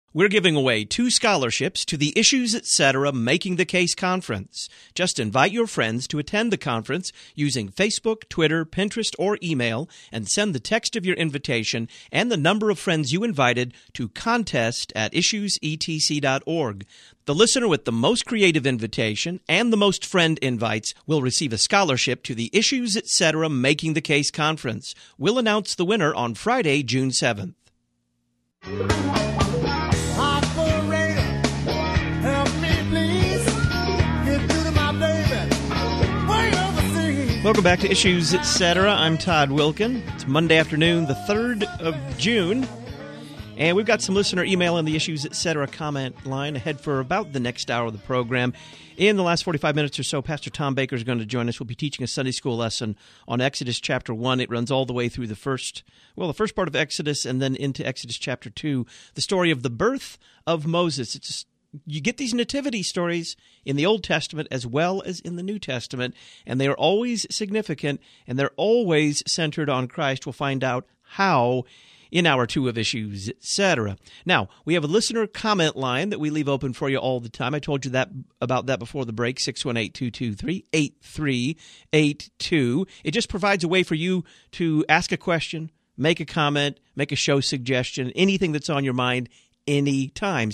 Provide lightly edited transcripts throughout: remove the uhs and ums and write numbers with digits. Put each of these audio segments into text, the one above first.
We're giving away 2 scholarships to the Issues Etc. Making the Case Conference. Just invite your friends to attend the conference using Facebook, Twitter, Pinterest, or email, and send the text of your invitation and the number of friends you invited to contest@issuesetc.org. The listener with the most creative invitation and the most friend invites will receive a scholarship to the Issues Etc. Making the Case Conference. We'll announce the winner on Friday, June 7th. Welcome back to Issues Etc. I'm Todd Wilkin. It's Monday afternoon, the 3rd of June, and we've got some listener email in the Issues Etc. comment line ahead for about the next hour of the program. In the last 45 minutes or so, Pastor Tom Baker is going to join us. We'll be teaching a Sunday school lesson on Exodus chapter 1. It runs all the way through the first part of Exodus and then into Exodus chapter 2, the story of the birth of Moses. It's just, you get these nativity stories in the Old Testament as well as in the New Testament, and they are always significant, and they're always centered on Christ. We'll find out how in Hour 2 of Issues, Etc. Now, we have a listener comment line that we leave open for you all the time. I told you about that before the break, 618-223-8382. It just provides a way for you to ask a question, make a comment, make a show suggestion, anything that's on your mind anytime,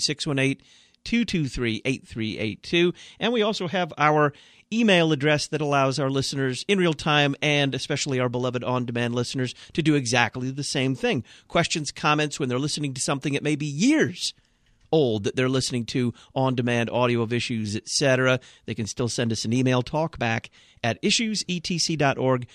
618-223-8382. And we also have our email address that allows our listeners in real time, and especially our beloved on-demand listeners, to do exactly the same thing. Questions, comments when they're listening to something that may be years old that they're listening to on-demand audio of Issues, etc. They can still send us an email, talkback@issuesetc.org,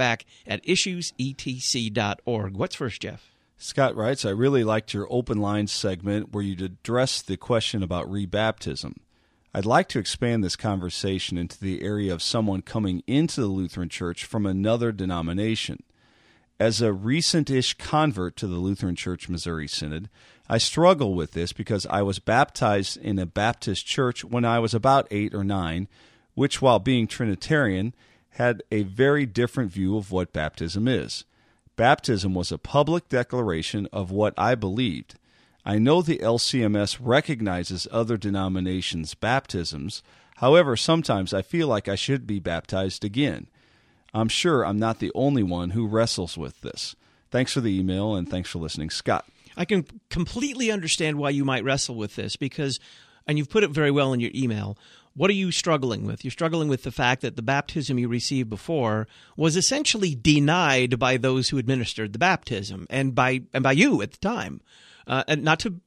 talkback@issuesetc.org. What's first, Jeff? Scott writes, I really liked your open line segment where you addressed the question about rebaptism. I'd like to expand this conversation into the area of someone coming into the Lutheran Church from another denomination. As a recent-ish convert to the Lutheran Church Missouri Synod, I struggle with this because I was baptized in a Baptist church when I was about 8 or 9, which, while being Trinitarian, had a very different view of what baptism is. Baptism was a public declaration of what I believed. I know the LCMS recognizes other denominations' baptisms. However, sometimes I feel like I should be baptized again. I'm sure I'm not the only one who wrestles with this. Thanks for the email, and thanks for listening, Scott. I can completely understand why you might wrestle with this because, and you've put it very well in your email, what are you struggling with? You're struggling with the fact that the baptism you received before was essentially denied by those who administered the baptism and by you at the time. And not to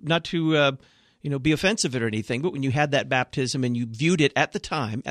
be offensive or anything, but when you had that baptism and you viewed it at the time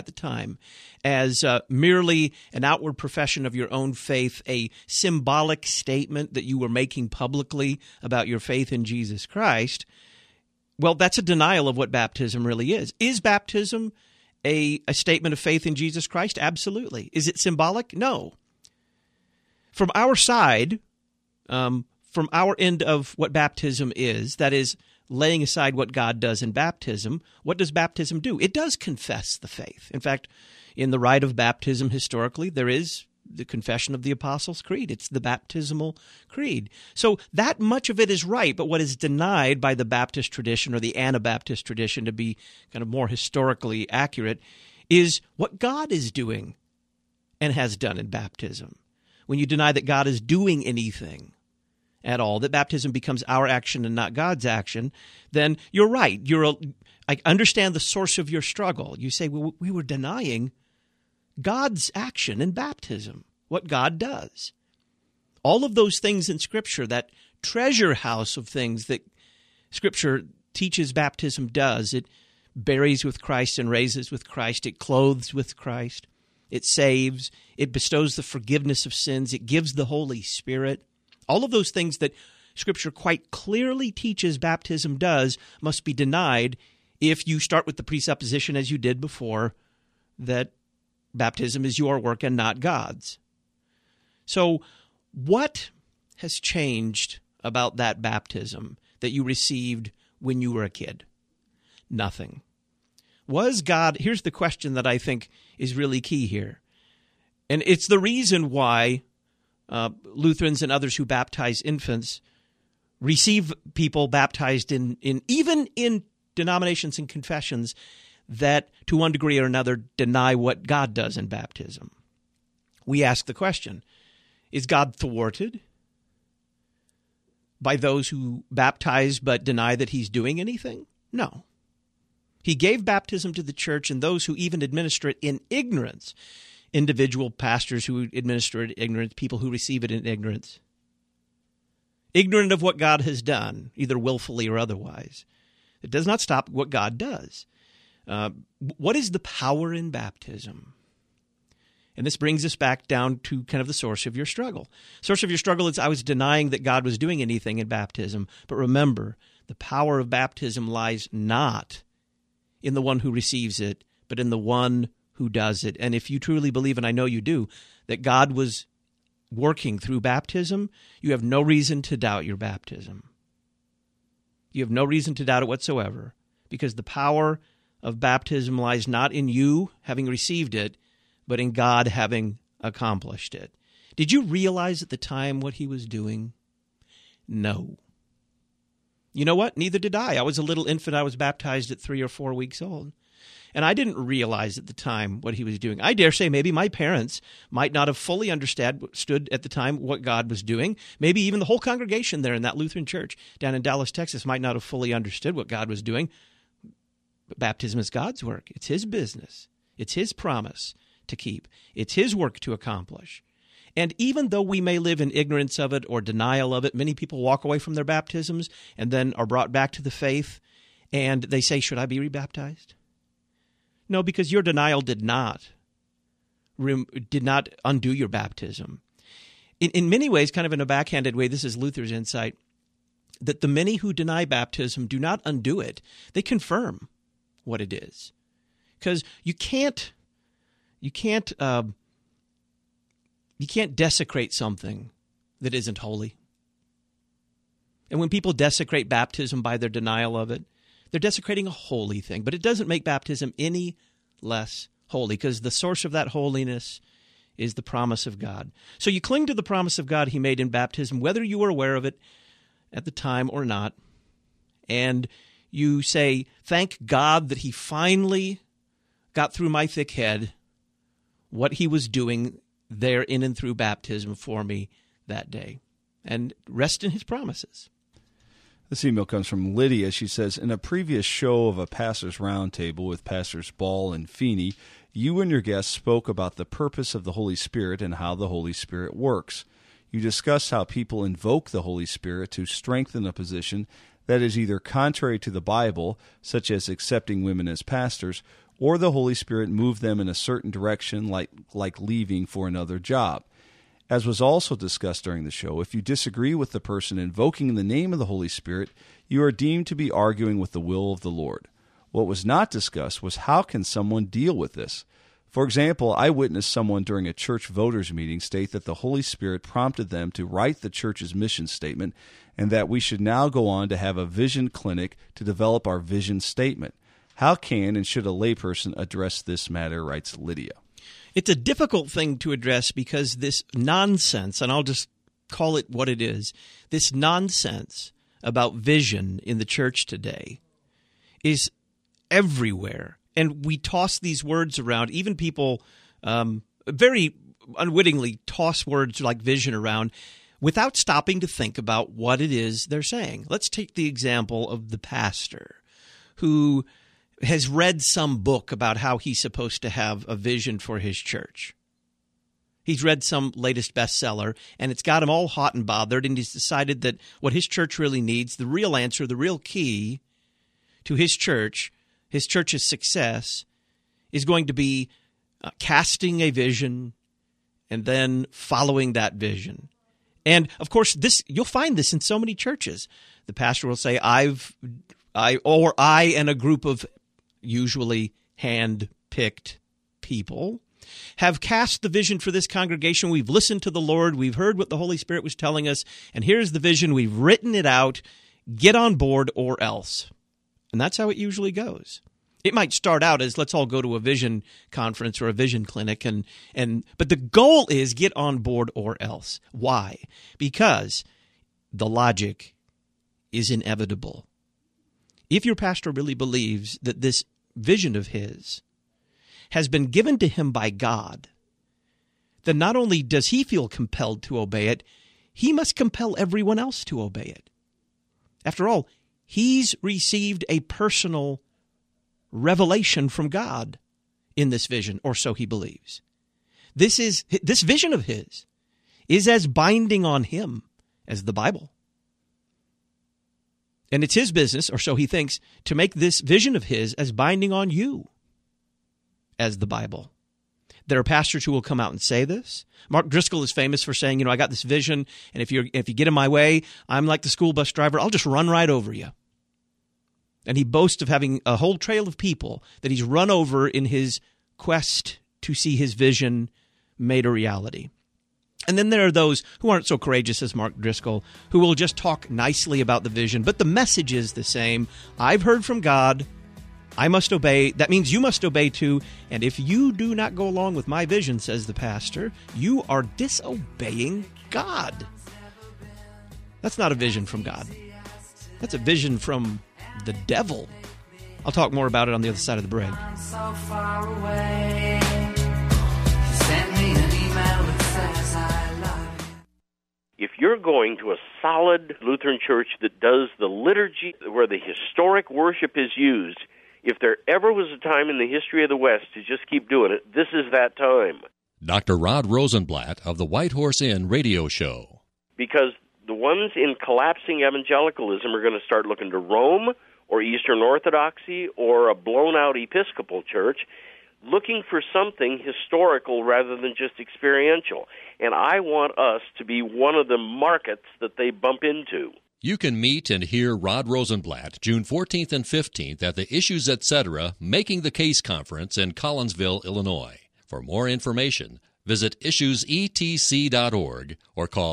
as merely an outward profession of your own faith, a symbolic statement that you were making publicly about your faith in Jesus Christ, well, that's a denial of what baptism really is. Is baptism a statement of faith in Jesus Christ? Absolutely. Is it symbolic? No. From our side, from our end of what baptism is, that is, laying aside what God does in baptism, what does baptism do? It does confess the faith. In fact, in the rite of baptism historically, there is the confession of the Apostles' Creed. It's the baptismal creed. So that much of it is right, but what is denied by the Baptist tradition or the Anabaptist tradition, to be kind of more historically accurate, is what God is doing and has done in baptism. When you deny that God is doing anything at all, that baptism becomes our action and not God's action, then you're right. I understand the source of your struggle. You say, well, we were denying God's action in baptism, what God does. All of those things in Scripture, that treasure house of things that Scripture teaches baptism does, it buries with Christ and raises with Christ, it clothes with Christ, it saves, it bestows the forgiveness of sins, it gives the Holy Spirit. All of those things that Scripture quite clearly teaches baptism does must be denied if you start with the presupposition, as you did before, that baptism is your work and not God's. So what has changed about that baptism that you received when you were a kid? Nothing. Was God, here's the question that I think is really key here, and it's the reason why Lutherans and others who baptize infants receive people baptized in even in denominations and confessions that to one degree or another deny what God does in baptism. We ask the question, is God thwarted by those who baptize but deny that he's doing anything? No. He gave baptism to the church and those who even administer it in ignorance, individual pastors who administer it in ignorance, people who receive it in ignorance, ignorant of what God has done, either willfully or otherwise. It does not stop what God does. What is the power in baptism? And this brings us back down to kind of the source of your struggle. Source of your struggle is I was denying that God was doing anything in baptism. But remember, the power of baptism lies not in the one who receives it, but in the one who does it. And if you truly believe, and I know you do, that God was working through baptism, you have no reason to doubt your baptism. You have no reason to doubt it whatsoever, because the power of baptism lies not in you having received it, but in God having accomplished it. Did you realize at the time what he was doing? No. You know what? Neither did I. I was a little infant. I was baptized at 3 or 4 weeks old. And I didn't realize at the time what he was doing. I dare say maybe my parents might not have fully understood at the time what God was doing. Maybe even the whole congregation there in that Lutheran church down in Dallas, Texas might not have fully understood what God was doing. But baptism is God's work. It's his business. It's his promise to keep. It's his work to accomplish. And even though we may live in ignorance of it or denial of it, many people walk away from their baptisms and then are brought back to the faith, and they say, should I be rebaptized? No, because your denial did not undo your baptism. In many ways, kind of in a backhanded way, this is Luther's insight, that the many who deny baptism do not undo it. They confirm what it is. Because you can't desecrate something that isn't holy. And when people desecrate baptism by their denial of it, they're desecrating a holy thing. But it doesn't make baptism any less holy, because the source of that holiness is the promise of God. So you cling to the promise of God he made in baptism, whether you were aware of it at the time or not. And you say, thank God that he finally got through my thick head what he was doing there in and through baptism for me that day, and rest in his promises. This email comes from Lydia. She says, in a previous show of a pastor's roundtable with Pastors Ball and Feeney, you and your guests spoke about the purpose of the Holy Spirit and how the Holy Spirit works. You discussed how people invoke the Holy Spirit to strengthen a position that is either contrary to the Bible, such as accepting women as pastors, or the Holy Spirit moved them in a certain direction, like leaving for another job. As was also discussed during the show, if you disagree with the person invoking the name of the Holy Spirit, you are deemed to be arguing with the will of the Lord. What was not discussed was how can someone deal with this? For example, I witnessed someone during a church voters meeting state that the Holy Spirit prompted them to write the church's mission statement and that we should now go on to have a vision clinic to develop our vision statement. How can and should a layperson address this matter, writes Lydia. It's a difficult thing to address because this nonsense, and I'll just call it what it is, this nonsense about vision in the church today is everywhere. And we toss these words around. Even people very unwittingly toss words like vision around without stopping to think about what it is they're saying. Let's take the example of the pastor who has read some book about how he's supposed to have a vision for his church. He's read some latest bestseller, and it's got him all hot and bothered, and he's decided that what his church really needs, the real answer, the real key to his church's success, is going to be casting a vision and then following that vision. And, of course, you'll find this in so many churches. The pastor will say, I and a group of usually hand-picked people have cast the vision for this congregation. We've listened to the Lord. We've heard what the Holy Spirit was telling us. And here's the vision. We've written it out. Get on board or else. And that's how it usually goes. It might start out as let's all go to a vision conference or a vision clinic, but the goal is get on board or else. Why? Because the logic is inevitable. If your pastor really believes that this vision of his has been given to him by God, then not only does he feel compelled to obey it, he must compel everyone else to obey it. After all, he's received a personal revelation from God in this vision, or so he believes. This vision of his is as binding on him as the Bible. And it's his business, or so he thinks, to make this vision of his as binding on you as the Bible. There are pastors who will come out and say this. Mark Driscoll is famous for saying, I got this vision, and if you get in my way, I'm like the school bus driver. I'll just run right over you. And he boasts of having a whole trail of people that he's run over in his quest to see his vision made a reality. And then there are those who aren't so courageous as Mark Driscoll, who will just talk nicely about the vision, but the message is the same. I've heard from God. I must obey. That means you must obey too. And if you do not go along with my vision, says the pastor, you are disobeying God. That's not a vision from God. That's a vision from the devil. I'll talk more about it on the other side of the break. So far away. Send me an email that says I love you. If you're going to a solid Lutheran church that does the liturgy where the historic worship is used, if there ever was a time in the history of the West to just keep doing it, this is that time. Dr. Rod Rosenblatt of the White Horse Inn radio show. Because the ones in collapsing evangelicalism are going to start looking to Rome or Eastern Orthodoxy or a blown-out Episcopal church, looking for something historical rather than just experiential. And I want us to be one of the markets that they bump into. You can meet and hear Rod Rosenblatt June 14th and 15th at the Issues Etc. Making the Case Conference in Collinsville, Illinois. For more information, visit issuesetc.org or call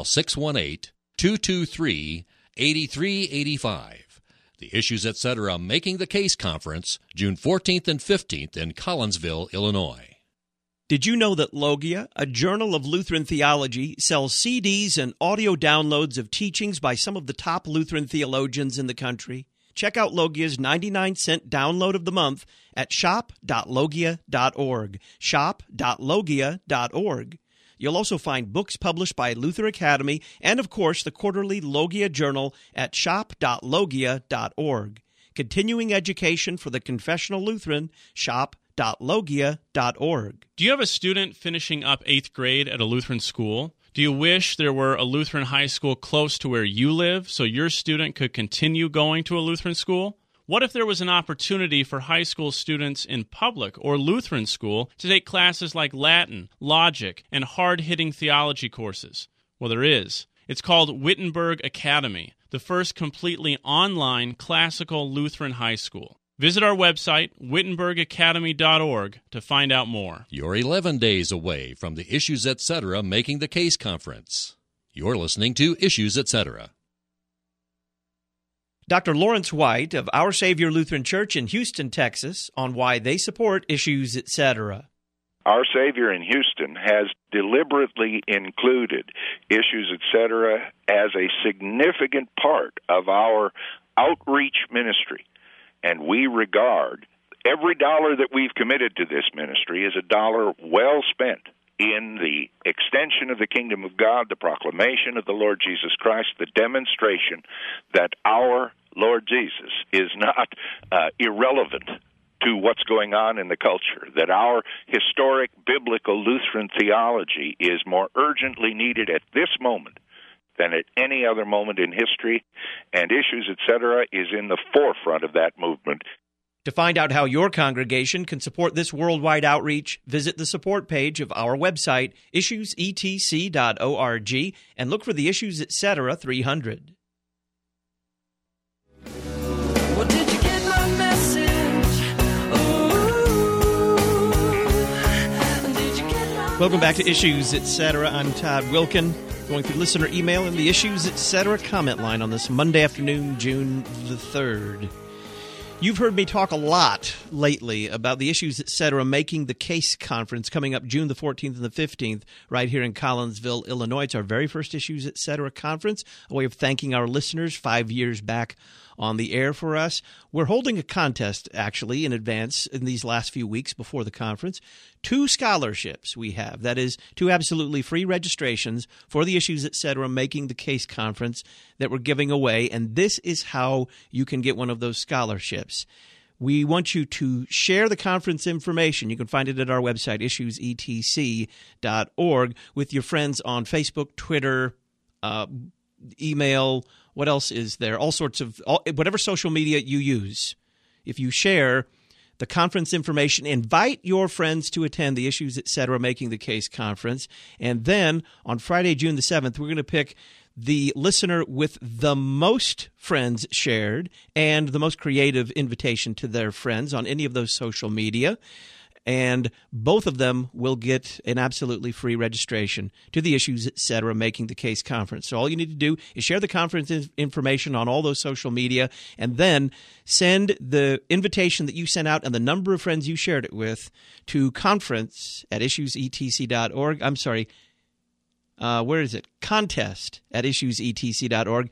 618-223-8385. The Issues Etc. Making the Case Conference, June 14th and 15th in Collinsville, Illinois. Did you know that Logia, a journal of Lutheran theology, sells CDs and audio downloads of teachings by some of the top Lutheran theologians in the country? Check out Logia's 99-cent download of the month at shop.logia.org, shop.logia.org. You'll also find books published by Luther Academy and, of course, the quarterly Logia Journal at shop.logia.org. Continuing education for the confessional Lutheran, shop.logia.org. Do you have a student finishing up 8th grade at a Lutheran school? Do you wish there were a Lutheran high school close to where you live so your student could continue going to a Lutheran school? What if there was an opportunity for high school students in public or Lutheran school to take classes like Latin, logic, and hard-hitting theology courses? Well, there is. It's called Wittenberg Academy, the first completely online classical Lutheran high school. Visit our website, wittenbergacademy.org, to find out more. You're 11 days away from the Issues Etc. Making the Case Conference. You're listening to Issues Etc. Dr. Lawrence White of Our Savior Lutheran Church in Houston, Texas, on why they support Issues Etc. Our Savior in Houston has deliberately included Issues Etc. as a significant part of our outreach ministry. And we regard every dollar that we've committed to this ministry as a dollar well spent in the extension of the kingdom of God, the proclamation of the Lord Jesus Christ, the demonstration that our Lord Jesus is not irrelevant to what's going on in the culture, that our historic biblical Lutheran theology is more urgently needed at this moment than at any other moment in history, and Issues Etc. is in the forefront of that movement. To find out how your congregation can support this worldwide outreach, visit the support page of our website, issuesetc.org, and look for the Issues Etc. 300. Well, did you get my message? Ooh, did you get my Welcome back to Issues Etc. I'm Todd Wilkin, going through listener email and the Issues Etc. comment line on this Monday afternoon, June the 3rd. You've heard me talk a lot lately about the Issues Etc. Making the Case conference coming up June the 14th and the 15th right here in Collinsville, Illinois. It's our very first Issues Etc. conference, a way of thanking our listeners 5 years back on the air for us. We're holding a contest, actually, in advance in these last few weeks before the conference. 2 scholarships we have. That is 2 absolutely free registrations for the Issues Etc. Making the Case conference that we're giving away, and this is how you can get one of those scholarships. We want you to share the conference information. You can find it at our website, issuesetc.org, with your friends on Facebook, Twitter, email. What else is there? All sorts of whatever social media you use. If you share the conference information, invite your friends to attend the Issues Etc. Making the Case conference. And then on Friday, June the 7th, we're going to pick the listener with the most friends shared and the most creative invitation to their friends on any of those social media. And both of them will get an absolutely free registration to the Issues Etc. Making the Case conference. So all you need to do is share the conference information on all those social media, and then send the invitation that you sent out and the number of friends you shared it with to conference@issuesetc.org. I'm sorry. Where is it? Contest@issuesetc.org.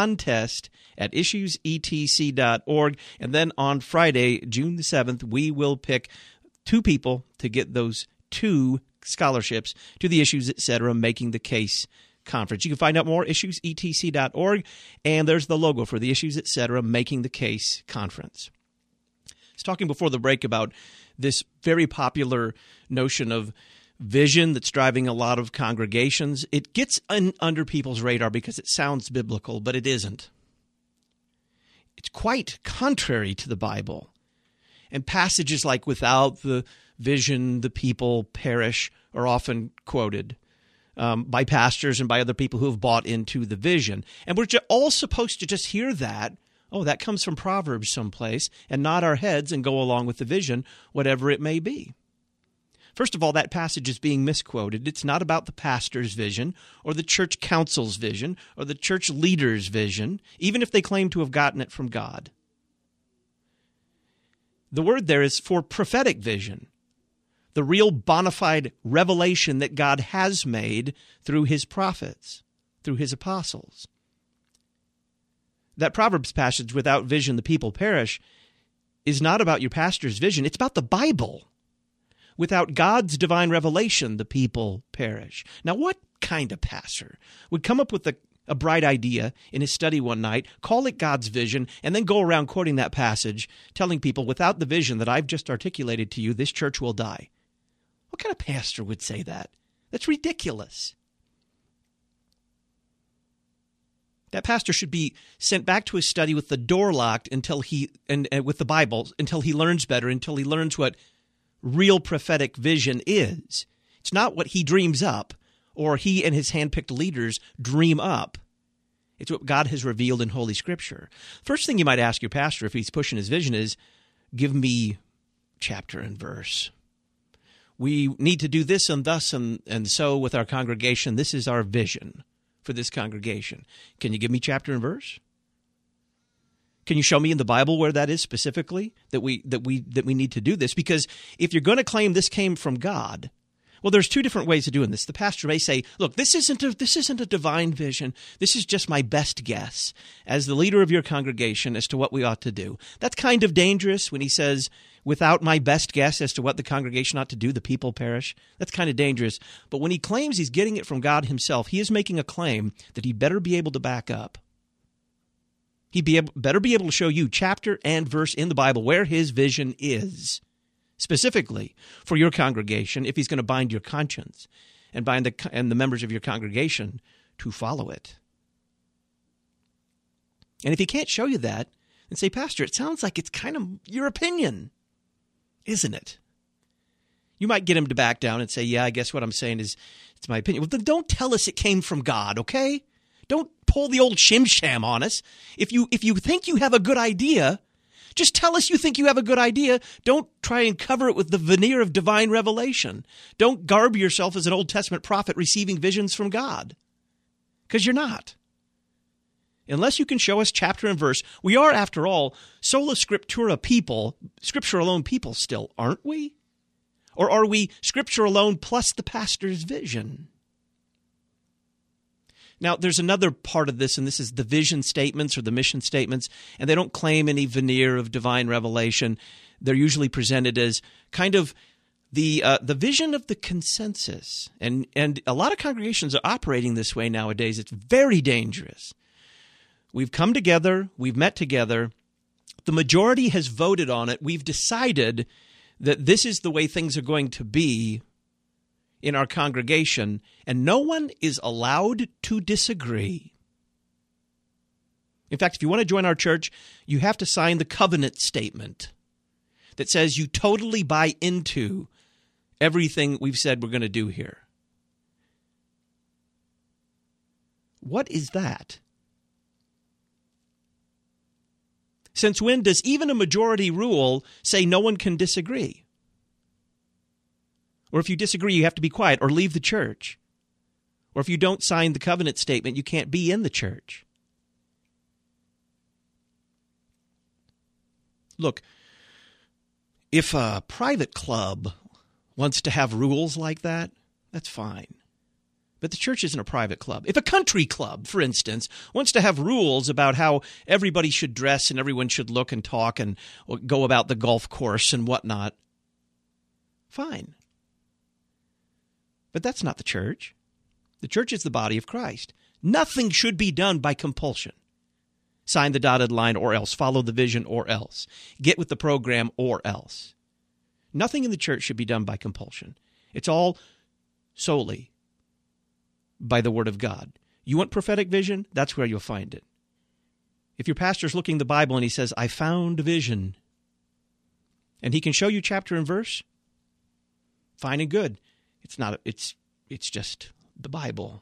Contest@issuesetc.org. And then on Friday, June the 7th, we will pick 2 people to get those 2 scholarships to the Issues Etc. Making the Case conference. You can find out more, issuesetc.org, and there's the logo for the Issues Etc. Making the Case conference. I was talking before the break about this very popular notion of vision that's driving a lot of congregations. It gets under people's radar because it sounds biblical, but it isn't. It's quite contrary to the Bible. And passages like "without the vision, the people perish" are often quoted by pastors and by other people who have bought into the vision. And we're all supposed to just hear that. Oh, that comes from Proverbs someplace, and nod our heads and go along with the vision, whatever it may be. First of all, that passage is being misquoted. It's not about the pastor's vision or the church council's vision or the church leader's vision, even if they claim to have gotten it from God. The word there is for prophetic vision, the real bona fide revelation that God has made through his prophets, through his apostles. That Proverbs passage, "without vision the people perish," is not about your pastor's vision. It's about the Bible. Without God's divine revelation, the people perish. Now, what kind of pastor would come up with a bright idea in his study one night, call it God's vision, and then go around quoting that passage, telling people, without the vision that I've just articulated to you, this church will die? What kind of pastor would say that? That's ridiculous. That pastor should be sent back to his study with the door locked until with the Bible, until he learns better, until he learns what real prophetic vision is. It's not what he dreams up, or he and his handpicked leaders dream up. It's what God has revealed in Holy Scripture. First thing you might ask your pastor if he's pushing his vision is, give me chapter and verse. We need to do this and thus and so with our congregation. This is our vision for this congregation. Can you give me chapter and verse? Can you show me in the Bible where that is specifically that we need to do this? Because if you're going to claim this came from God, well, there's 2 different ways of doing this. The pastor may say, look, this isn't a divine vision. This is just my best guess as the leader of your congregation as to what we ought to do. That's kind of dangerous when he says, without my best guess as to what the congregation ought to do, the people perish. That's kind of dangerous. But when he claims he's getting it from God himself, he is making a claim that he better be able to back up. He better be able to show you chapter and verse in the Bible where his vision is, specifically for your congregation, if he's going to bind your conscience and bind the members of your congregation to follow it. And if he can't show you that, then say, Pastor, it sounds like it's kind of your opinion, isn't it? You might get him to back down and say, yeah, I guess what I'm saying is it's my opinion. Well, then don't tell us it came from God, okay? Don't pull the old shim-sham on us. If you think you have a good idea, just tell us you think you have a good idea. Don't try and cover it with the veneer of divine revelation. Don't garb yourself as an Old Testament prophet receiving visions from God, because you're not. Unless you can show us chapter and verse. We are, after all, sola scriptura people, Scripture alone people still, aren't we? Or are we Scripture alone plus the pastor's vision? Now, there's another part of this, and this is the vision statements or the mission statements, and they don't claim any veneer of divine revelation. They're usually presented as kind of the vision of the consensus. And a lot of congregations are operating this way nowadays. It's very dangerous. We've come together, we've met together, the majority has voted on it, we've decided that this is the way things are going to be in our congregation, and no one is allowed to disagree. In fact, if you want to join our church, you have to sign the covenant statement that says you totally buy into everything we've said we're going to do here. What is that? Since when does even a majority rule say no one can disagree? Or if you disagree, you have to be quiet or leave the church. Or if you don't sign the covenant statement, you can't be in the church. Look, if a private club wants to have rules like that, that's fine. But the church isn't a private club. If a country club, for instance, wants to have rules about how everybody should dress and everyone should look and talk and go about the golf course and whatnot, fine. But that's not the church. The church is the body of Christ. Nothing should be done by compulsion. Sign the dotted line or else. Follow the vision or else. Get with the program or else. Nothing in the church should be done by compulsion. It's all solely by the Word of God. You want prophetic vision? That's where you'll find it. If your pastor's looking at the Bible and he says, I found vision, and he can show you chapter and verse, fine and good. It's not. It's just the Bible.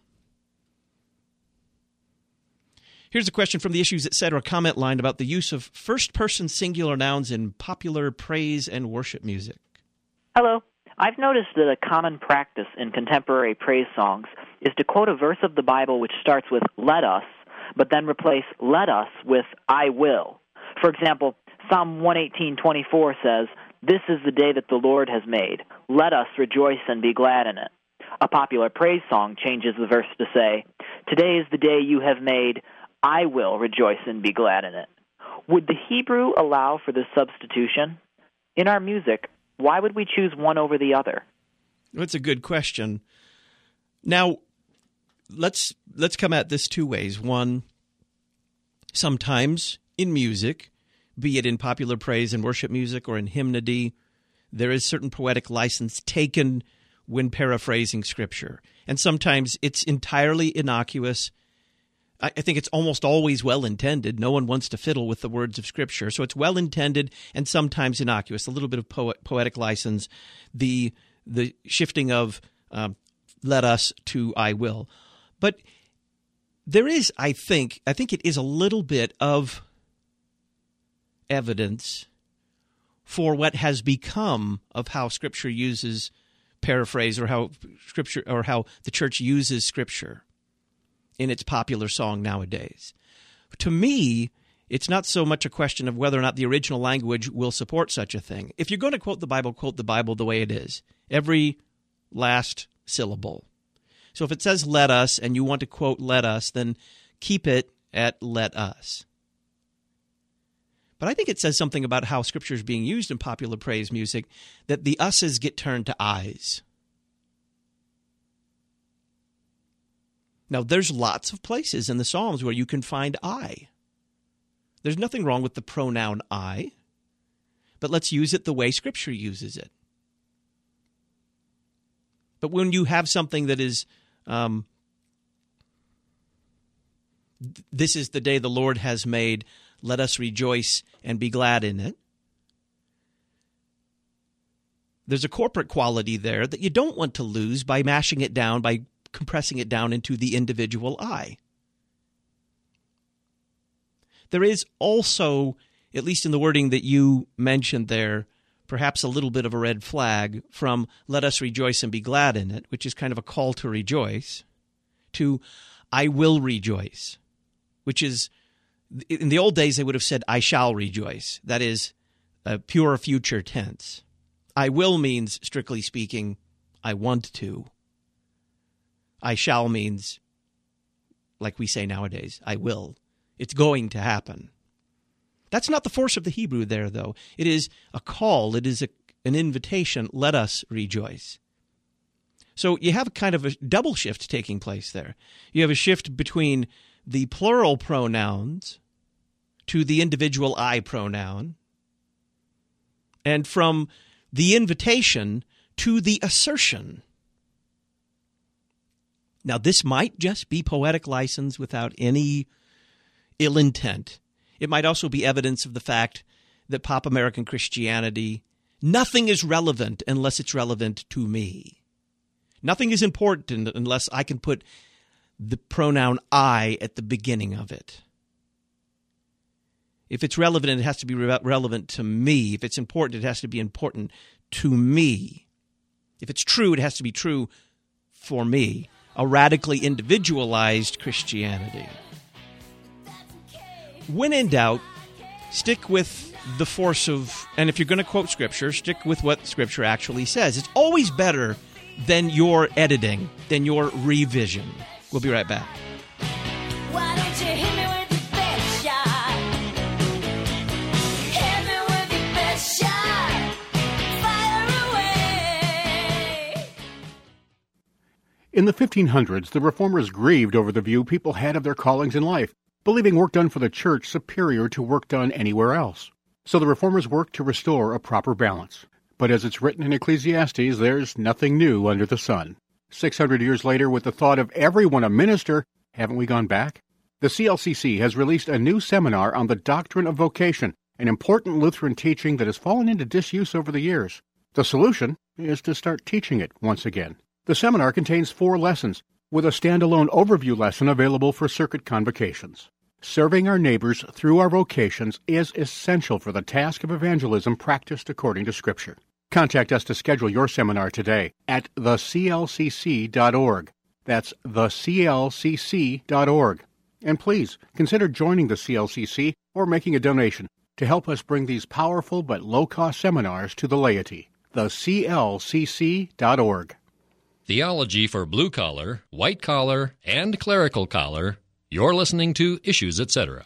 Here's a question from the Issues Etc. comment line about the use of first-person singular nouns in popular praise and worship music. Hello. I've noticed that a common practice in contemporary praise songs is to quote a verse of the Bible which starts with "let us," but then replace "let us" with "I will." For example, Psalm 118:24 says, "This is the day that the Lord has made. Let us rejoice and be glad in it." A popular praise song changes the verse to say, "Today is the day you have made. I will rejoice and be glad in it." Would the Hebrew allow for this substitution? In our music, why would we choose one over the other? That's a good question. Now, let's come at this two ways. One, sometimes in music, be it in popular praise and worship music or in hymnody, there is certain poetic license taken when paraphrasing Scripture. And sometimes it's entirely innocuous. I think it's almost always well-intended. No one wants to fiddle with the words of Scripture. So it's well-intended and sometimes innocuous, a little bit of poetic license, the shifting of let us to I will. But there is, I think it is a little bit of evidence for what has become of how Scripture uses paraphrase or how Scripture or how the church uses Scripture in its popular song nowadays. To me, it's not so much a question of whether or not the original language will support such a thing. If you're going to quote the Bible the way it is, every last syllable. So if it says let us and you want to quote let us, then keep it at let us. But I think it says something about how Scripture is being used in popular praise music, that the us's get turned to I's. Now, there's lots of places in the Psalms where you can find I. There's nothing wrong with the pronoun I, but let's use it the way Scripture uses it. But when you have something that is, this is the day the Lord has made, let us rejoice and be glad in it, there's a corporate quality there that you don't want to lose by mashing it down, by compressing it down into the individual I. There is also, at least in the wording that you mentioned there, perhaps a little bit of a red flag from let us rejoice and be glad in it, which is kind of a call to rejoice, to I will rejoice. which is, in the old days they would have said, I shall rejoice. That is a pure future tense. I will means, strictly speaking, I want to. I shall means, like we say nowadays, I will. It's going to happen. That's not the force of the Hebrew there, though. It is a call. It is an invitation. Let us rejoice. So you have kind of a double shift taking place there. You have a shift between the plural pronouns to the individual I pronoun, and from the invitation to the assertion. Now, this might just be poetic license without any ill intent. It might also be evidence of the fact that pop American Christianity, nothing is relevant unless it's relevant to me. Nothing is important unless I can put the pronoun I at the beginning of it. If it's relevant, it has to be relevant to me. If it's important, it has to be important to me. If it's true, it has to be true for me. A radically individualized Christianity. When in doubt, stick with the force of, and if you're going to quote Scripture, stick with what Scripture actually says. It's always better than your editing, than your revision. We'll be right back. Why don't you hit me with your best shot? Hit me with your best shot. Fire away. In the 1500s, the Reformers grieved over the view people had of their callings in life, believing work done for the church superior to work done anywhere else. So the Reformers worked to restore a proper balance. But as it's written in Ecclesiastes, there's nothing new under the sun. 600 years later, with the thought of everyone a minister, haven't we gone back? The CLCC has released a new seminar on the doctrine of vocation, an important Lutheran teaching that has fallen into disuse over the years. The solution is to start teaching it once again. The seminar contains 4 lessons, with a standalone overview lesson available for circuit convocations. Serving our neighbors through our vocations is essential for the task of evangelism practiced according to Scripture. Contact us to schedule your seminar today at theclcc.org. That's theclcc.org. And please, consider joining the CLCC or making a donation to help us bring these powerful but low-cost seminars to the laity. theclcc.org. Theology for blue collar, white collar, and clerical collar. You're listening to Issues, Etc.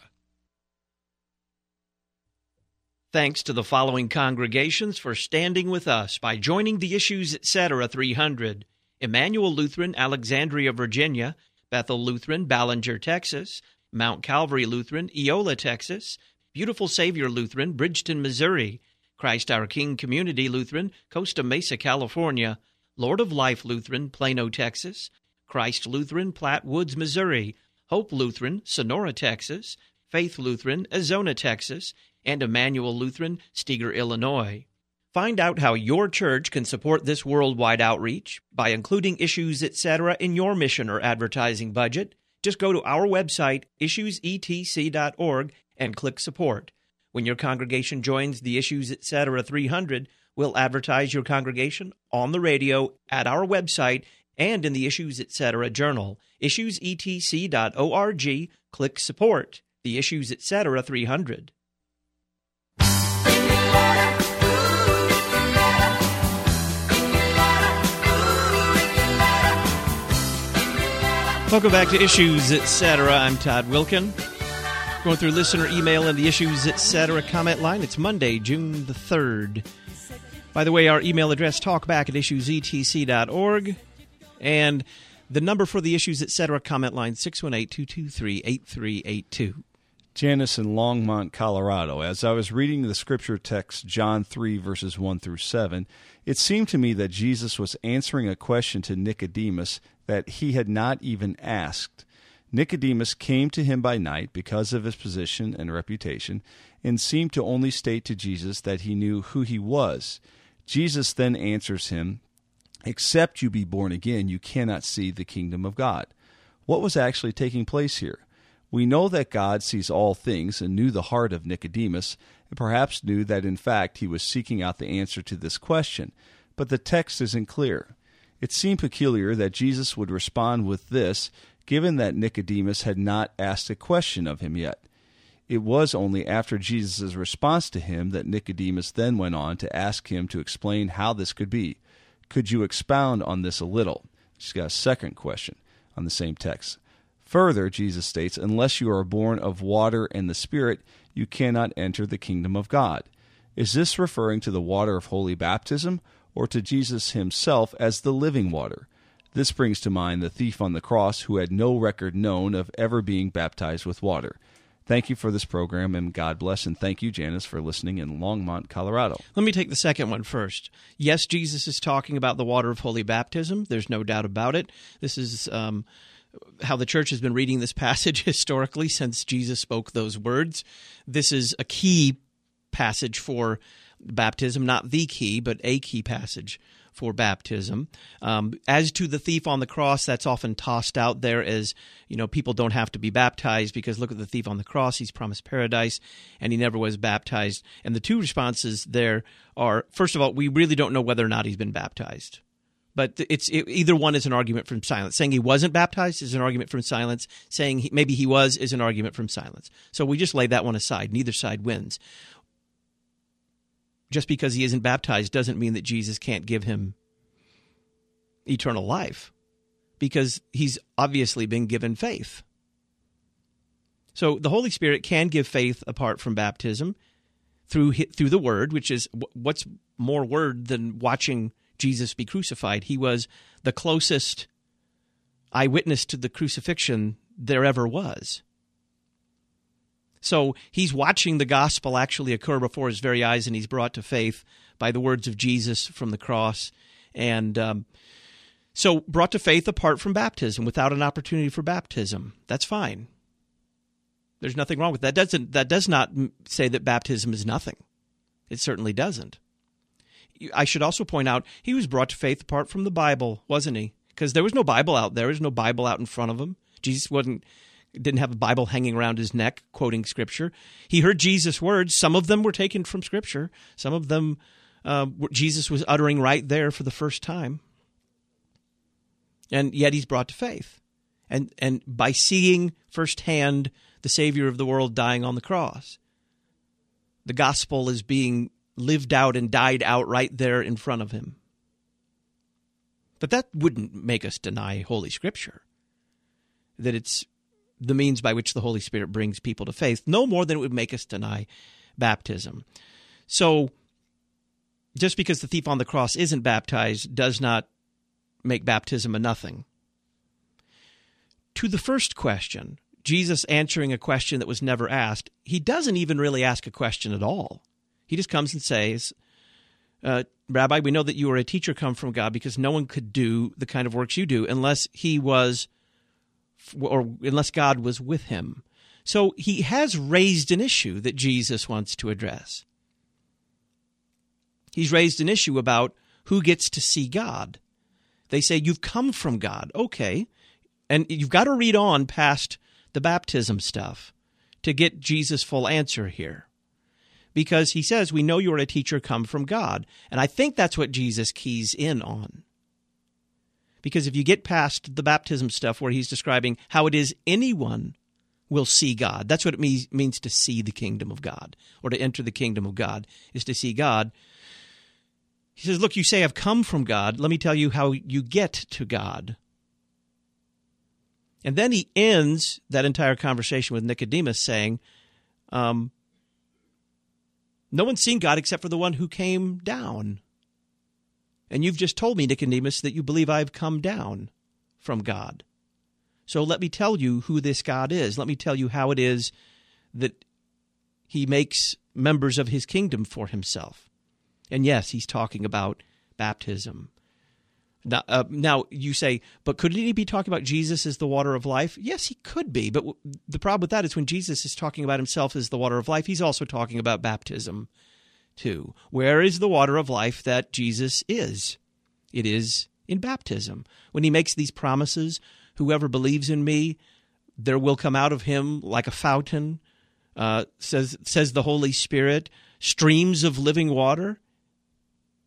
Thanks to the following congregations for standing with us by joining the Issues, Etc. 300. Emmanuel Lutheran, Alexandria, Virginia; Bethel Lutheran, Ballinger, Texas; Mount Calvary Lutheran, Eola, Texas; Beautiful Savior Lutheran, Bridgeton, Missouri; Christ Our King Community Lutheran, Costa Mesa, California; Lord of Life Lutheran, Plano, Texas; Christ Lutheran, Platte Woods, Missouri; Hope Lutheran, Sonora, Texas; Faith Lutheran, Azona, Texas; and Emmanuel Lutheran, Steger, Illinois. Find out how your church can support this worldwide outreach by including Issues, Etc. in your mission or advertising budget. Just go to our website, issuesetc.org, and click Support. When your congregation joins the Issues, Etc. 300, we'll advertise your congregation on the radio, at our website, and in the Issues, Etc. journal. issuesetc.org, click Support. The Issues, Etc. 300. Welcome back to Issues, Etc. I'm Todd Wilkin. Going through listener email and the Issues, Etc. comment line. It's Monday, June the 3rd. By the way, our email address, talkback at issuesetc.org. And the number for the Issues, Etc. comment line, 618-223-8382. Janice in Longmont, Colorado. As I was reading the scripture text, John 3, verses 1 through 7, it seemed to me that Jesus was answering a question to Nicodemus that he had not even asked. Nicodemus came to him by night because of his position and reputation, and seemed to only state to Jesus that he knew who he was. Jesus then answers him, "Except you be born again, you cannot see the kingdom of God." What was actually taking place here? We know that God sees all things and knew the heart of Nicodemus, and perhaps knew that in fact he was seeking out the answer to this question, but the text isn't clear. It seemed peculiar that Jesus would respond with this, given that Nicodemus had not asked a question of him yet. It was only after Jesus' response to him that Nicodemus then went on to ask him to explain how this could be. Could you expound on this a little? She's got a second question on the same text. Further, Jesus states, unless you are born of water and the Spirit, you cannot enter the kingdom of God. Is this referring to the water of holy baptism or to Jesus himself as the living water? This brings to mind the thief on the cross who had no record known of ever being baptized with water. Thank you for this program, and God bless, and thank you, Janice, for listening in Longmont, Colorado. Let me take the second one first. Yes, Jesus is talking about the water of holy baptism. There's no doubt about it. This is how the church has been reading this passage historically since Jesus spoke those words. This is a key passage for baptism, not the key, but a key passage for baptism. As to the thief on the cross, that's often tossed out there as, people don't have to be baptized because look at the thief on the cross. He's promised paradise, and he never was baptized. And the two responses there are, first of all, we really don't know whether or not he's been baptized. But either one is an argument from silence. Saying he wasn't baptized is an argument from silence. Saying maybe he was is an argument from silence. So we just lay that one aside. Neither side wins. Just because he isn't baptized doesn't mean that Jesus can't give him eternal life, because he's obviously been given faith. So the Holy Spirit can give faith apart from baptism through the Word, which is what's more Word than watching Jesus be crucified. He was the closest eyewitness to the crucifixion there ever was. So he's watching the gospel actually occur before his very eyes, and he's brought to faith by the words of Jesus from the cross. And so brought to faith apart from baptism, without an opportunity for baptism. That's fine. There's nothing wrong with that. That does not say that baptism is nothing. It certainly doesn't. I should also point out, he was brought to faith apart from the Bible, wasn't he? Because there was no Bible out there. There was no Bible out in front of him. Jesus didn't have a Bible hanging around his neck quoting Scripture. He heard Jesus' words. Some of them were taken from Scripture. Some of them Jesus was uttering right there for the first time. And yet he's brought to faith. And by seeing firsthand the Savior of the world dying on the cross, the gospel is being lived out and died out right there in front of him. But that wouldn't make us deny Holy Scripture, that it's the means by which the Holy Spirit brings people to faith, no more than it would make us deny baptism. So just because the thief on the cross isn't baptized does not make baptism a nothing. To the first question, Jesus answering a question that was never asked, he doesn't even really ask a question at all. He just comes and says, Rabbi, we know that you are a teacher come from God, because no one could do the kind of works you do unless unless God was with him. So he has raised an issue that Jesus wants to address. He's raised an issue about who gets to see God. They say, you've come from God. Okay. And you've got to read on past the baptism stuff to get Jesus' full answer here. Because he says, we know you're a teacher come from God. And I think that's what Jesus keys in on. Because if you get past the baptism stuff where he's describing how it is anyone will see God, that's what it means to see the kingdom of God, or to enter the kingdom of God, is to see God. He says, look, you say I've come from God. Let me tell you how you get to God. And then he ends that entire conversation with Nicodemus saying, no one's seen God except for the one who came down. And you've just told me, Nicodemus, that you believe I've come down from God. So let me tell you who this God is. Let me tell you how it is that he makes members of his kingdom for himself. And yes, he's talking about baptism. Now you say, but couldn't he be talking about Jesus as the water of life? Yes, he could be. But the problem with that is when Jesus is talking about himself as the water of life, he's also talking about baptism too. Where is the water of life that Jesus is? It is in baptism. When he makes these promises, whoever believes in me, there will come out of him like a fountain, says the Holy Spirit, streams of living water.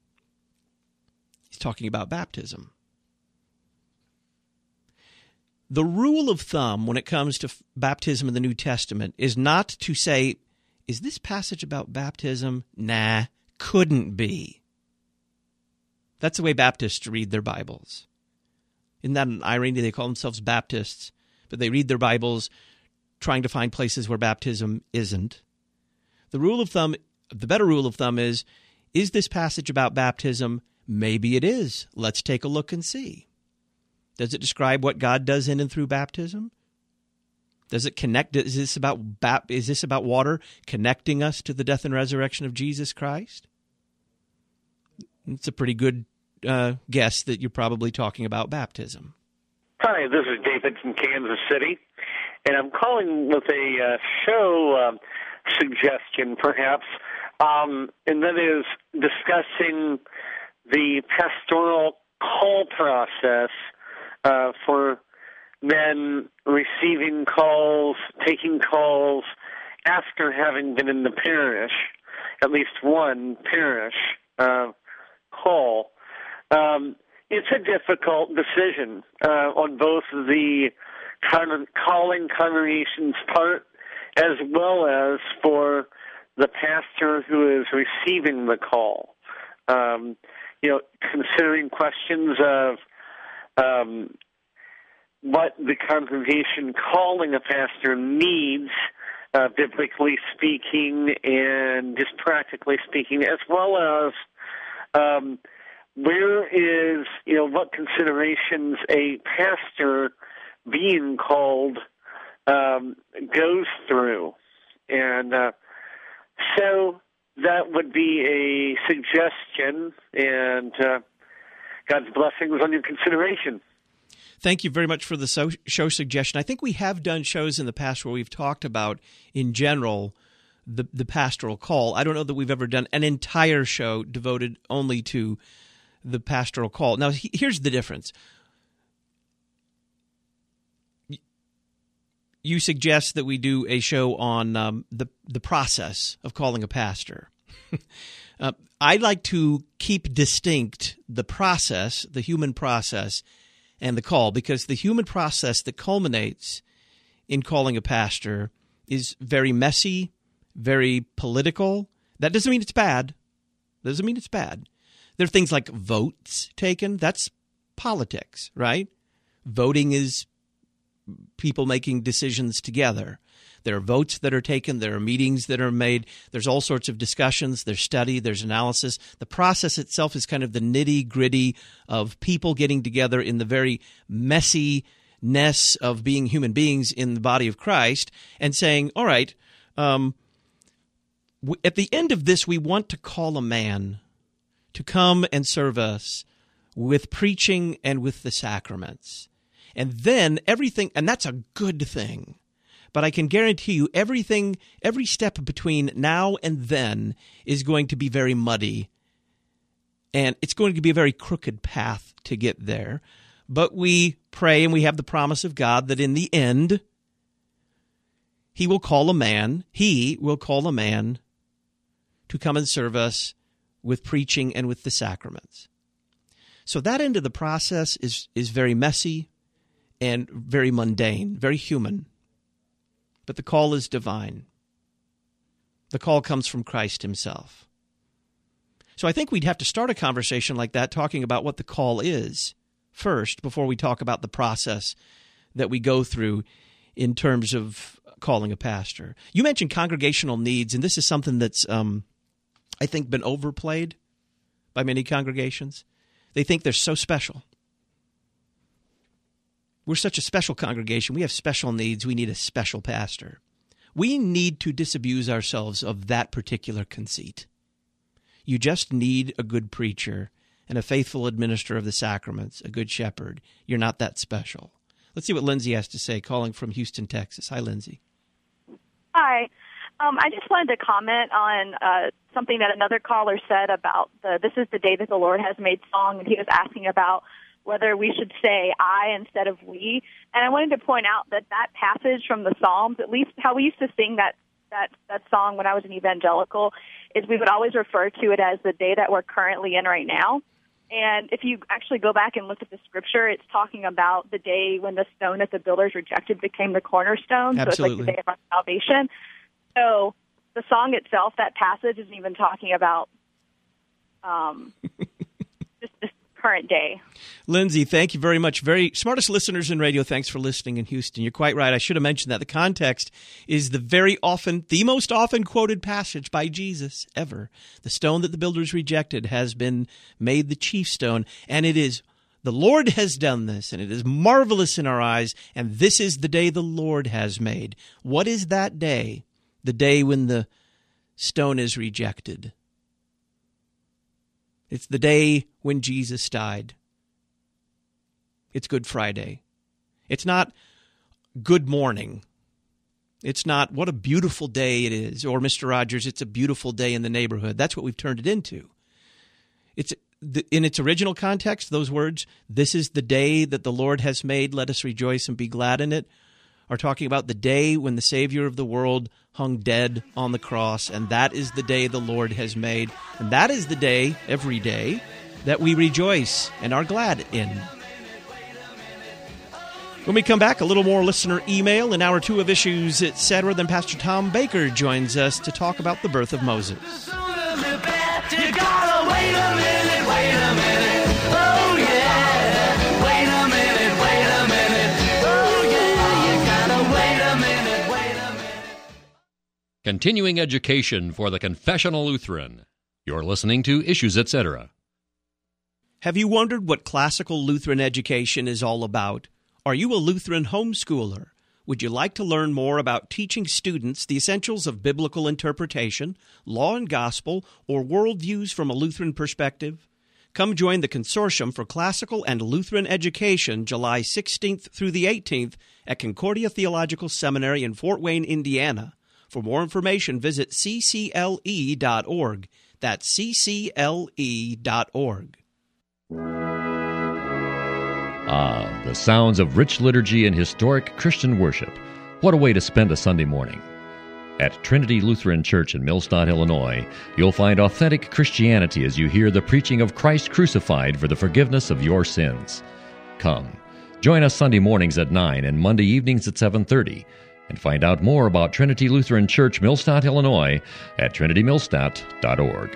He's talking about baptism. The rule of thumb when it comes to baptism in the New Testament is not to say, is this passage about baptism? Nah, couldn't be. That's the way Baptists read their Bibles. Isn't that an irony? They call themselves Baptists, but they read their Bibles trying to find places where baptism isn't. The better rule of thumb is this passage about baptism? Maybe it is. Let's take a look and see. Does it describe what God does in and through baptism? Does it connect? Is this about water connecting us to the death and resurrection of Jesus Christ? It's a pretty good guess that you're probably talking about baptism. Hi, this is David from Kansas City, and I'm calling with a show suggestion, perhaps, and that is discussing the pastoral call process for men receiving calls, taking calls after having been in the parish, at least one parish call. It's a difficult decision on both the calling congregation's part as well as for the pastor who is receiving the call. Considering questions of what the congregation calling a pastor needs, biblically speaking and just practically speaking, as well as what considerations a pastor being called goes through. And so that would be a suggestion, and God's blessings on your consideration. Thank you very much for the show suggestion. I think we have done shows in the past where we've talked about, in general, the pastoral call. I don't know that we've ever done an entire show devoted only to the pastoral call. Now, here's the difference. You suggest that we do a show on the process of calling a pastor. I like to keep distinct the process, the human process, and the call, because the human process that culminates in calling a pastor is very messy, very political. That doesn't mean it's bad. There are things like votes taken. That's politics, right? Voting is people making decisions together. There are votes that are taken. There are meetings that are made. There's all sorts of discussions. There's study. There's analysis. The process itself is kind of the nitty-gritty of people getting together in the very messiness of being human beings in the body of Christ and saying, all right, at the end of this, we want to call a man to come and serve us with preaching and with the sacraments. And then everything, and that's a good thing. But I can guarantee you every step between now and then is going to be very muddy. And it's going to be a very crooked path to get there. But we pray and we have the promise of God that in the end, He will call a man to come and serve us with preaching and with the sacraments. So that end of the process is very messy and very mundane, very human. But the call is divine. The call comes from Christ Himself. So I think we'd have to start a conversation like that talking about what the call is first before we talk about the process that we go through in terms of calling a pastor. You mentioned congregational needs, and this is something that's, I think, been overplayed by many congregations. They think they're so special. We're such a special congregation. We have special needs. We need a special pastor. We need to disabuse ourselves of that particular conceit. You just need a good preacher and a faithful administrator of the sacraments, a good shepherd. You're not that special. Let's see what Lindsay has to say, calling from Houston, Texas. Hi, Lindsay. Hi. I just wanted to comment on something that another caller said about This Is the Day That the Lord Has Made song, and he was asking about whether we should say I instead of we. And I wanted to point out that passage from the Psalms, at least how we used to sing that song when I was an evangelical, is we would always refer to it as the day that we're currently in right now. And if you actually go back and look at the scripture, it's talking about the day when the stone that the builders rejected became the cornerstone. Absolutely. So it's like the day of our salvation. So the song itself, that passage, isn't even talking about just this current day. Lindsay, thank you very much. Very smartest listeners in radio. Thanks for listening in Houston. You're quite right. I should have mentioned that. The context is the most often quoted passage by Jesus ever. The stone that the builders rejected has been made the chief stone, and it is, the Lord has done this, and it is marvelous in our eyes, and this is the day the Lord has made. What is that day? The day when the stone is rejected. It's the day when Jesus died. It's Good Friday. It's not good morning. It's not what a beautiful day it is, or Mr. Rogers, it's a beautiful day in the neighborhood. That's what we've turned it into. It's in its original context, those words, this is the day that the Lord has made, let us rejoice and be glad in it, are talking about the day when the Savior of the world hung dead on the cross, and that is the day the Lord has made. And that is the day, every day, that we rejoice and are glad in. When we come back, a little more listener email in hour 2 of Issues, Etc. Then Pastor Tom Baker joins us to talk about the birth of Moses. You gotta wait a minute, oh yeah. Wait a minute, oh yeah. You gotta wait a minute. Continuing education for the Confessional Lutheran. You're listening to Issues, Etc. Have you wondered what classical Lutheran education is all about? Are you a Lutheran homeschooler? Would you like to learn more about teaching students the essentials of biblical interpretation, law and gospel, or worldviews from a Lutheran perspective? Come join the Consortium for Classical and Lutheran Education July 16th through the 18th at Concordia Theological Seminary in Fort Wayne, Indiana. For more information, visit ccle.org. That's ccle.org. Ah, the sounds of rich liturgy and historic Christian worship. What a way to spend a Sunday morning. At Trinity Lutheran Church in Millstadt, Illinois, you'll find authentic Christianity as you hear the preaching of Christ crucified for the forgiveness of your sins. Come, join us Sunday mornings at 9 and Monday evenings at 7:30, and find out more about Trinity Lutheran Church, Millstadt, Illinois at trinitymillstadt.org.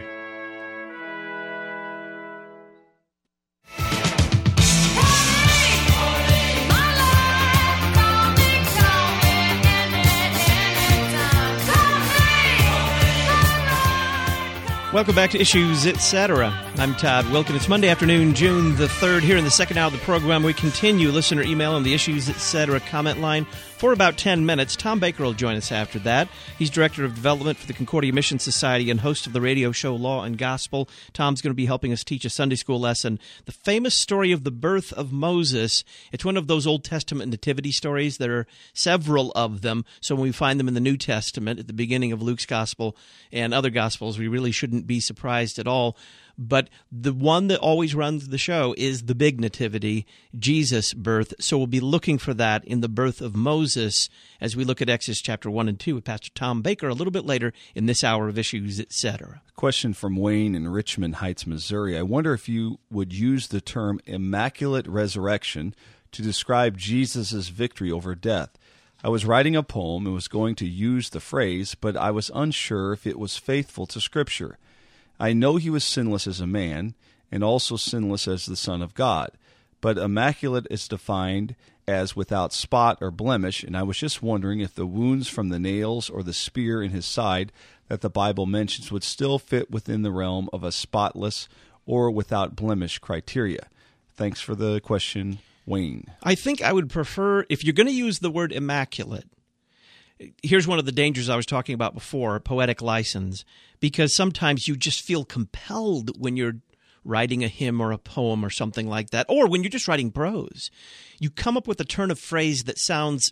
Welcome back to Issues, Etc. I'm Todd Wilkin. It's Monday afternoon, June the 3rd. Here in the second hour of the program, we continue listener email on the Issues, Etc. comment line for about 10 minutes. Tom Baker will join us after that. He's Director of Development for the Concordia Mission Society and host of the radio show Law and Gospel. Tom's going to be helping us teach a Sunday school lesson, the famous story of the birth of Moses. It's one of those Old Testament nativity stories. There are several of them, so when we find them in the New Testament at the beginning of Luke's Gospel and other Gospels, we really shouldn't be surprised at all. But the one that always runs the show is the big nativity, Jesus' birth. So we'll be looking for that in the birth of Moses as we look at Exodus chapter 1 and 2 with Pastor Tom Baker a little bit later in this hour of Issues, Etc. Question from Wayne in Richmond Heights, Missouri. I wonder if you would use the term immaculate resurrection to describe Jesus' victory over death. I was writing a poem and was going to use the phrase, but I was unsure if it was faithful to Scripture. I know he was sinless as a man and also sinless as the Son of God, but immaculate is defined as without spot or blemish, and I was just wondering if the wounds from the nails or the spear in his side that the Bible mentions would still fit within the realm of a spotless or without blemish criteria. Thanks for the question, Wayne. I think I would prefer, if you're going to use the word immaculate, here's one of the dangers I was talking about before, poetic license, because sometimes you just feel compelled when you're writing a hymn or a poem or something like that, or when you're just writing prose. You come up with a turn of phrase that sounds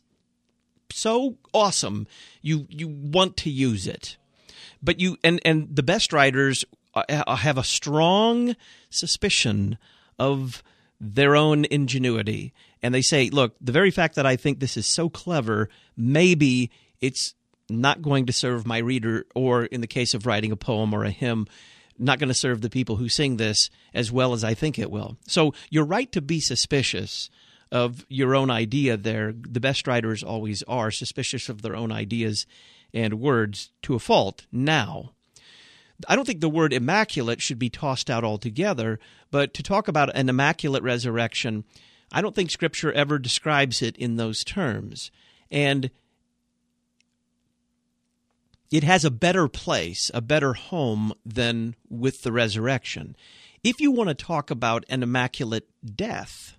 so awesome, you want to use it. But you and the best writers have a strong suspicion of their own ingenuity. And they say, look, the very fact that I think this is so clever, maybe it's not going to serve my reader, or in the case of writing a poem or a hymn, not going to serve the people who sing this as well as I think it will. So you're right to be suspicious of your own idea there. The best writers always are suspicious of their own ideas and words to a fault. Now, I don't think the word immaculate should be tossed out altogether, but to talk about an immaculate resurrection, I don't think Scripture ever describes it in those terms. And it has a better place, a better home than with the resurrection. If you want to talk about an immaculate death,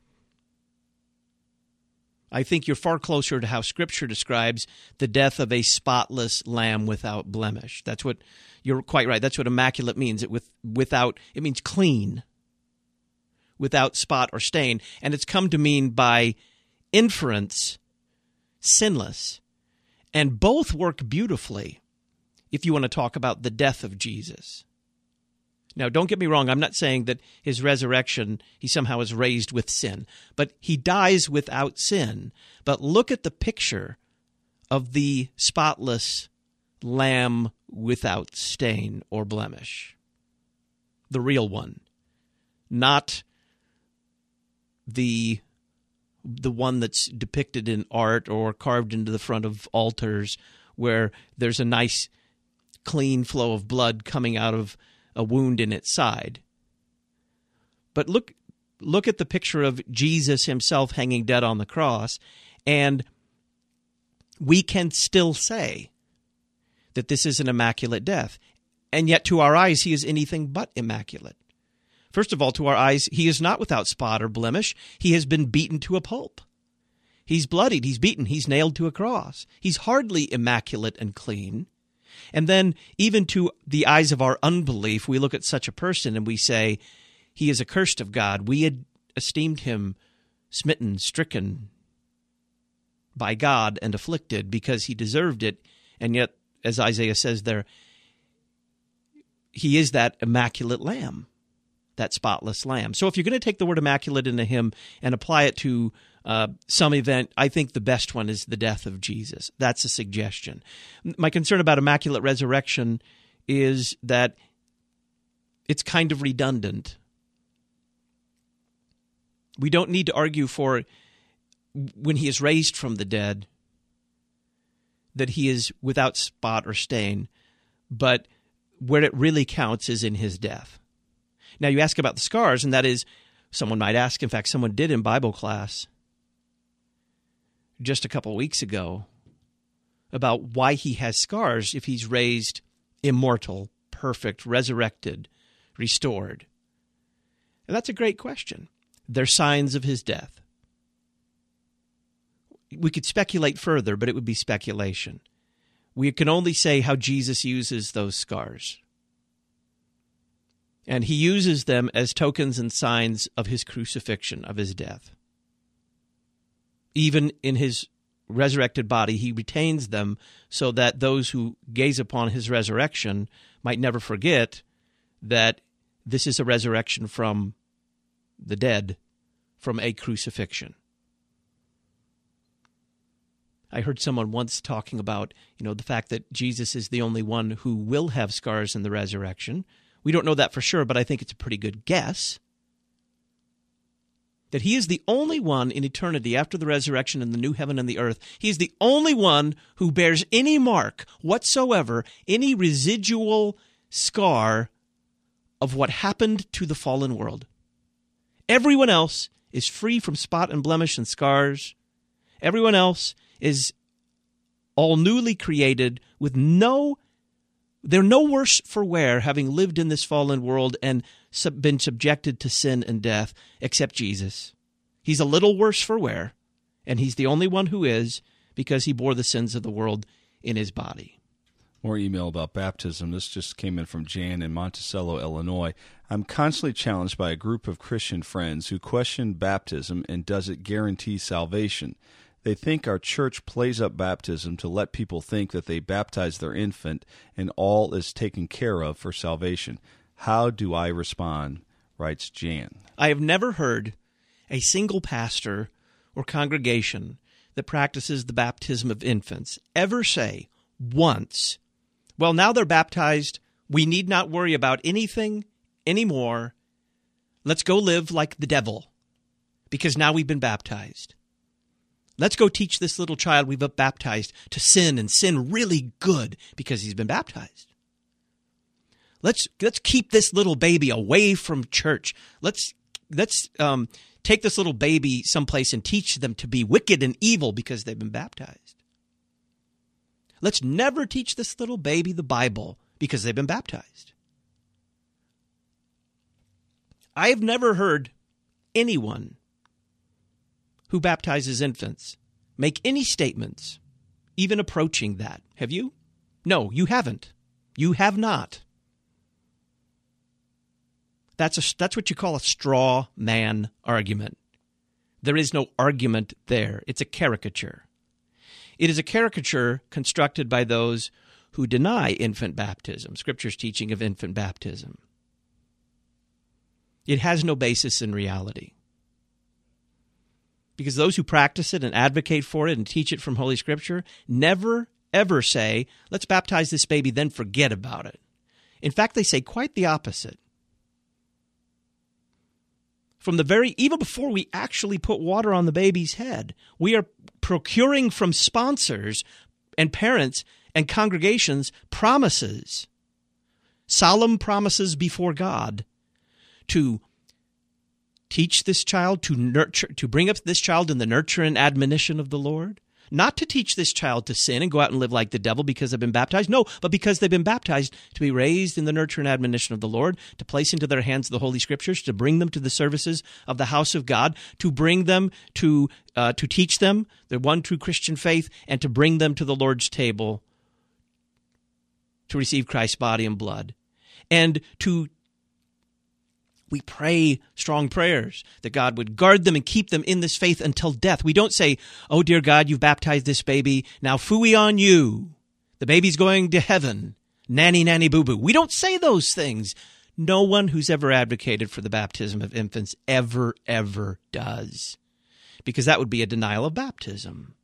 I think you're far closer to how Scripture describes the death of a spotless lamb without blemish. That's what, you're quite right, that's what immaculate means. It means clean, without spot or stain. And it's come to mean by inference, sinless. And both work beautifully if you want to talk about the death of Jesus. Now, don't get me wrong, I'm not saying that his resurrection, he somehow is raised with sin, but he dies without sin. But look at the picture of the spotless lamb without stain or blemish. The real one, not the one that's depicted in art or carved into the front of altars where there's a nice clean flow of blood coming out of a wound in its side. But look at the picture of Jesus himself hanging dead on the cross, and we can still say that this is an immaculate death. And yet to our eyes, he is anything but immaculate. First of all, to our eyes, he is not without spot or blemish. He has been beaten to a pulp. He's bloodied, he's beaten, he's nailed to a cross. He's hardly immaculate and clean. And then, even to the eyes of our unbelief, we look at such a person and we say, he is accursed of God. We had esteemed him smitten, stricken by God and afflicted because he deserved it. And yet, as Isaiah says there, he is that immaculate lamb, that spotless lamb. So if you're going to take the word immaculate into him and apply it to some event, I think the best one is the death of Jesus. That's a suggestion. My concern about immaculate resurrection is that it's kind of redundant. We don't need to argue for when he is raised from the dead that he is without spot or stain, but where it really counts is in his death. Now, you ask about the scars, and that is, someone might ask, in fact, someone did in Bible class just a couple of weeks ago, about why he has scars if he's raised immortal, perfect, resurrected, restored. And that's a great question. They're signs of his death. We could speculate further, but it would be speculation. We can only say how Jesus uses those scars. And he uses them as tokens and signs of his crucifixion, of his death. Even in his resurrected body, he retains them so that those who gaze upon his resurrection might never forget that this is a resurrection from the dead, from a crucifixion. I heard someone once talking about, the fact that Jesus is the only one who will have scars in the resurrection. We don't know that for sure, but I think it's a pretty good guess. That he is the only one in eternity after the resurrection in the new heaven and the earth. He is the only one who bears any mark whatsoever, any residual scar of what happened to the fallen world. Everyone else is free from spot and blemish and scars. Everyone else is all newly created with they're no worse for wear, having lived in this fallen world and been subjected to sin and death, except Jesus. He's a little worse for wear, and he's the only one who is, because he bore the sins of the world in his body. More email about baptism. This just came in from Jan in Monticello, Illinois. I'm constantly challenged by a group of Christian friends who question baptism and does it guarantee salvation. They think our church plays up baptism to let people think that they baptize their infant and all is taken care of for salvation. How do I respond? Writes Jan. I have never heard a single pastor or congregation that practices the baptism of infants ever say once, well, now they're baptized We need not worry about anything anymore. Let's go live like the devil, because now we've been baptized. Let's go teach this little child we've baptized to sin, and sin really good because he's been baptized. Let's keep this little baby away from church. Let's take this little baby someplace and teach them to be wicked and evil because they've been baptized. Let's never teach this little baby the Bible because they've been baptized. I have never heard anyone who baptizes infants make any statements even approaching that. Have you? No, you haven't. You have not. That's what you call a straw man argument. There is no argument there. It's a caricature. It is a caricature constructed by those who deny infant baptism, Scripture's teaching of infant baptism. It has no basis in reality. Because those who practice it and advocate for it and teach it from Holy Scripture never, ever say, let's baptize this baby, then forget about it. In fact, they say quite the opposite. Even before we actually put water on the baby's head, we are procuring from sponsors and parents and congregations promises, solemn promises before God, to teach this child, to nurture, to bring up this child in the nurture and admonition of the Lord. Not to teach this child to sin and go out and live like the devil because they've been baptized. No, but because they've been baptized to be raised in the nurture and admonition of the Lord, to place into their hands the Holy Scriptures, to bring them to the services of the house of God, to bring them to teach them the one true Christian faith, and to bring them to the Lord's table to receive Christ's body and blood. And we pray strong prayers that God would guard them and keep them in this faith until death. We don't say, oh, dear God, you've baptized this baby. Now, phooey on you. The baby's going to heaven. Nanny, nanny, boo-boo. We don't say those things. No one who's ever advocated for the baptism of infants ever, ever does. Because that would be a denial of baptism.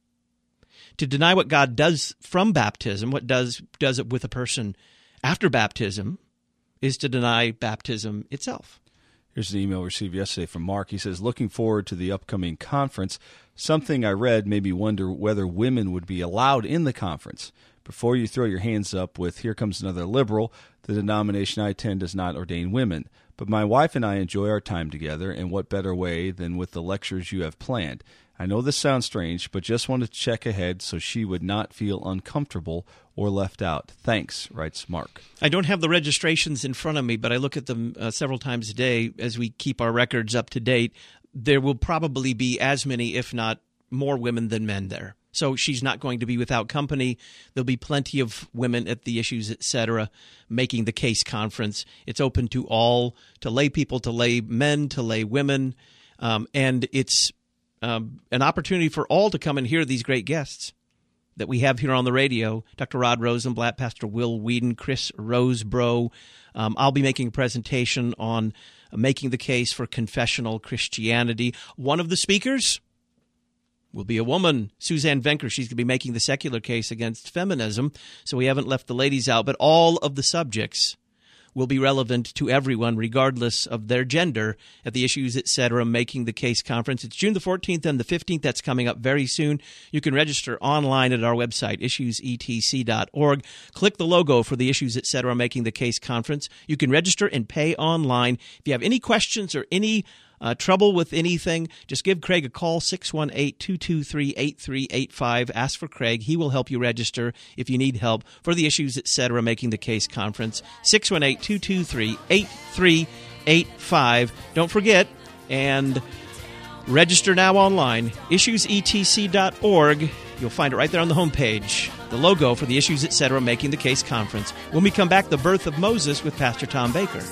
To deny what God does from baptism, what does it with a person after baptism, is to deny baptism itself. Here's an email received yesterday from Mark. He says, looking forward to the upcoming conference. Something I read made me wonder whether women would be allowed in the conference. Before you throw your hands up with, here comes another liberal, the denomination I attend does not ordain women. But my wife and I enjoy our time together, and what better way than with the lectures you have planned. I know this sounds strange, but just wanted to check ahead so she would not feel uncomfortable or left out. Thanks, writes Mark. I don't have the registrations in front of me, but I look at them several times a day as we keep our records up to date. There will probably be as many, if not more, women than men there. So she's not going to be without company. There'll be plenty of women at the Issues, Etc., making the case conference. It's open to all, to lay people, to lay men, to lay women, and it's an opportunity for all to come and hear these great guests that we have here on the radio, Dr. Rod Rosenblatt, Pastor Will Whedon, Chris Rosebrough. I'll be making a presentation on making the case for confessional Christianity. One of the speakers will be a woman, Suzanne Venker. She's going to be making the secular case against feminism, so we haven't left the ladies out, but all of the subjects will be relevant to everyone, regardless of their gender, at the Issues, Etc., Making the Case Conference. It's June the 14th and the 15th. That's coming up very soon. You can register online at our website, issuesetc.org. Click the logo for the Issues, Etc., Making the Case Conference. You can register and pay online. If you have any questions or any trouble with anything, just give Craig a call, 618-223-8385. Ask for Craig. He will help you register if you need help for the Issues, Etc., Making the Case Conference, 618-223-8385. Don't forget, and register now online, issuesetc.org. You'll find it right there on the homepage, the logo for the Issues, Etc., Making the Case Conference. When we come back, the birth of Moses with Pastor Tom Baker.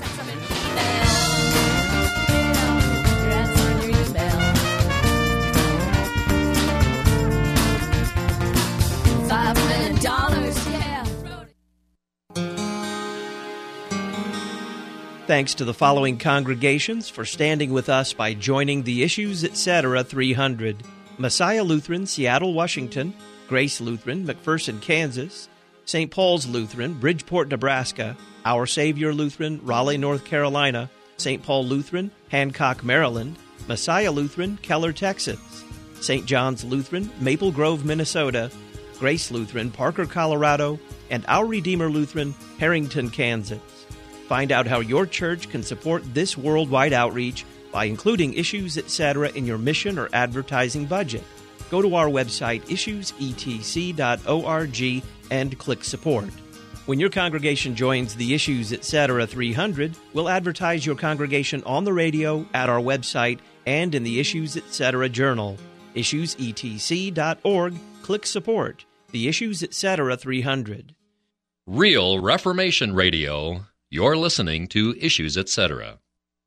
Thanks to the following congregations for standing with us by joining the Issues, Etc. 300. Messiah Lutheran, Seattle, Washington. Grace Lutheran, McPherson, Kansas. St. Paul's Lutheran, Bridgeport, Nebraska, Our Savior Lutheran, Raleigh, North Carolina, St. Paul Lutheran, Hancock, Maryland, Messiah Lutheran, Keller, Texas, St. John's Lutheran, Maple Grove, Minnesota, Grace Lutheran, Parker, Colorado, and Our Redeemer Lutheran, Harrington, Kansas. Find out how your church can support this worldwide outreach by including Issues Etc. in your mission or advertising budget. Go to our website, issuesetc.org, and click Support. When your congregation joins the Issues Etc. 300, we'll advertise your congregation on the radio, at our website, and in the Issues Etc. Journal. Issuesetc.org, click Support. The Issues Etc. 300. Real Reformation Radio. You're listening to Issues Etc.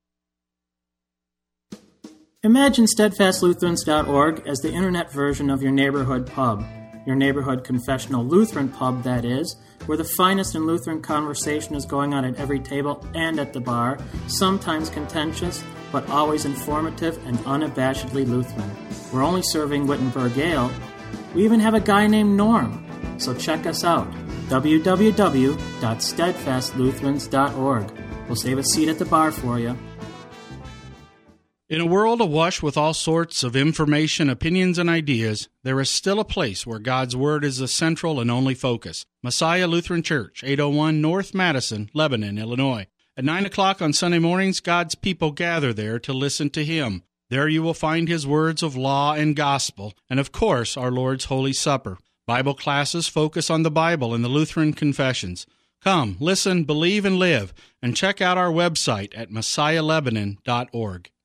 Imagine SteadfastLutherans.org as the internet version of your neighborhood pub. Your neighborhood confessional Lutheran pub, that is, where the finest in Lutheran conversation is going on at every table and at the bar, sometimes contentious, but always informative and unabashedly Lutheran. We're only serving Wittenberg Ale. We even have a guy named Norm. So check us out, www.steadfastlutherans.org. We'll save a seat at the bar for you. In a world awash with all sorts of information, opinions, and ideas, there is still a place where God's Word is the central and only focus. Messiah Lutheran Church, 801 North Madison, Lebanon, Illinois. At 9 o'clock on Sunday mornings, God's people gather there to listen to Him. There you will find His words of law and gospel, and of course, our Lord's Holy Supper. Bible classes focus on the Bible and the Lutheran confessions. Come, listen, believe, and live, and check out our website at messiahlebanon.org.